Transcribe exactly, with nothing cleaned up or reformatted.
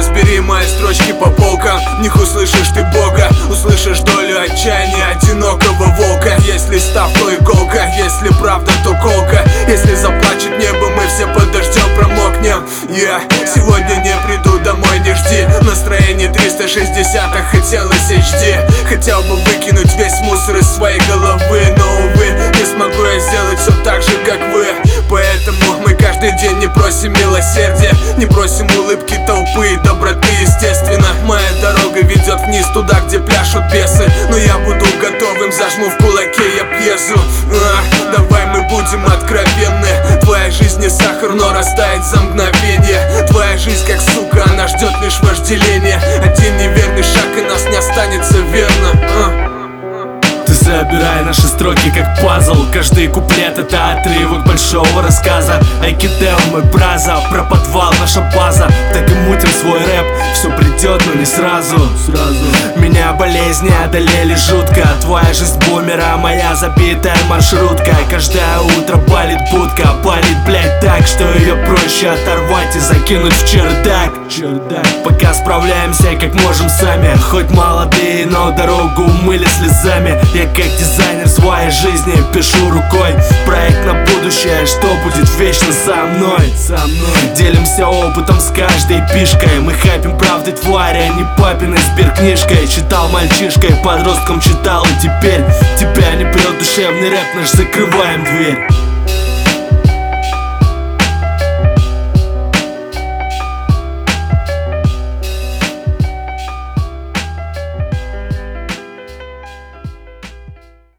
разбери мои строчки по полкам. В них услышишь ты Бога, услышишь долю отчаяния одинокого волка. Если став, то иголка, если правда, то колка. Если заплачет небо, мы все под дождем промокнем. Я сегодня не приду домой, не жди. Настроение триста шестьдесят, а хотелось эйч ди. Хотел бы выкинуть весь мусор из своей головы, но, увы, не смогу я сделать все так же, как вы. Поэтому мы каждый день не просим милосердия, не просим улыбки толпы и доброты, естественно. Моя дорога ведет вниз, туда, где пляшут бесы. Но я буду готовым, зажму в кулаке я пьесу. а, Давай мы будем откровенны. Твоя жизнь не сахар, но растает за мгновение. Твоя жизнь как сука, она ждет лишь вожделения. Один неверный шаг и нас не останется, верно? а. Ты забирай наши строки как пазл. Каждый куплет — это отрывок большого рассказа. Айкидео мой браза, про подвал наша база. Так и мутим свой рэп, все придет, но не сразу. Сразу. Меня болезни одолели жутко. Твоя жизнь бумера, моя забитая маршрутка. Каждое утро палит будка, палит, блять, так, что ее проще оторвать и закинуть в чердак. Чердак. Пока справляемся как можем сами. Хоть молодые, но дорогу умыли слезами. Я как дизайнер своей жизни пишу рукой проект на будущее, что будет вечно со мной. Со мной делимся опытом с каждой пишкой. Мы хайпим правды твари, а не папиной сберкнижкой. Читал мальчишкой, подростком читал, и теперь тебя не прет душевный рэп наш, закрываем дверь.